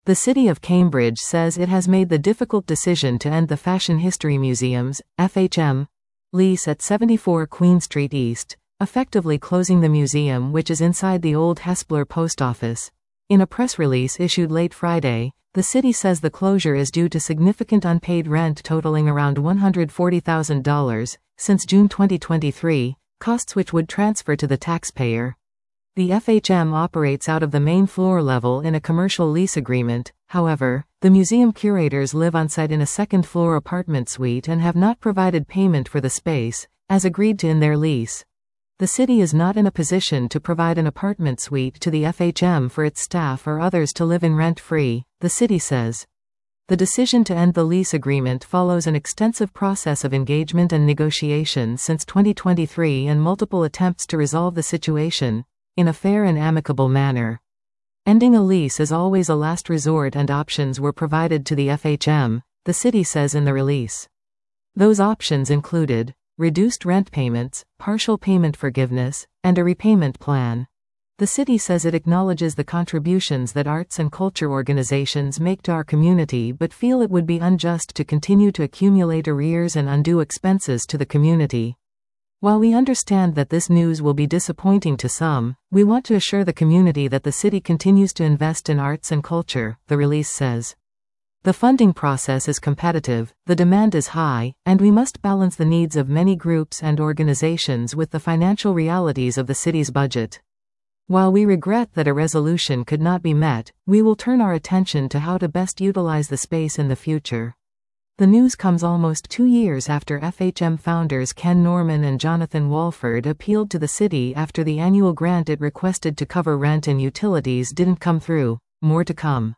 The City of Cambridge says it has made the difficult decision to end the Fashion History Museum's FHM lease at 74 Queen Street East, effectively closing the museum, which is inside the old Hespeler post office. In a press release issued late Friday, the city says the closure is due to significant unpaid rent totaling around $140,000 since June 2023, costs which would transfer to the taxpayer. The FHM operates out of the main floor level in a commercial lease agreement. However, the museum curators live on site in a second-floor apartment suite and have not provided payment for the space, as agreed to in their lease. The city is not in a position to provide an apartment suite to the FHM for its staff or others to live in rent-free, the city says. The decision to end the lease agreement follows an extensive process of engagement and negotiation since 2023 and multiple attempts to resolve the situation in a fair and amicable manner. Ending a lease is always a last resort, and options were provided to the FHM, the city says in the release. Those options included reduced rent payments, partial payment forgiveness, and a repayment plan. The city says it acknowledges the contributions that arts and culture organizations make to our community, but feel it would be unjust to continue to accumulate arrears and undue expenses to the community. While we understand that this news will be disappointing to some, we want to assure the community that the city continues to invest in arts and culture, the release says. The funding process is competitive, the demand is high, and we must balance the needs of many groups and organizations with the financial realities of the city's budget. While we regret that a resolution could not be met, we will turn our attention to how to best utilize the space in the future. The news comes almost 2 years after FHM founders Ken Norman and Jonathan Walford appealed to the city after the annual grant it requested to cover rent and utilities didn't come through. More to come.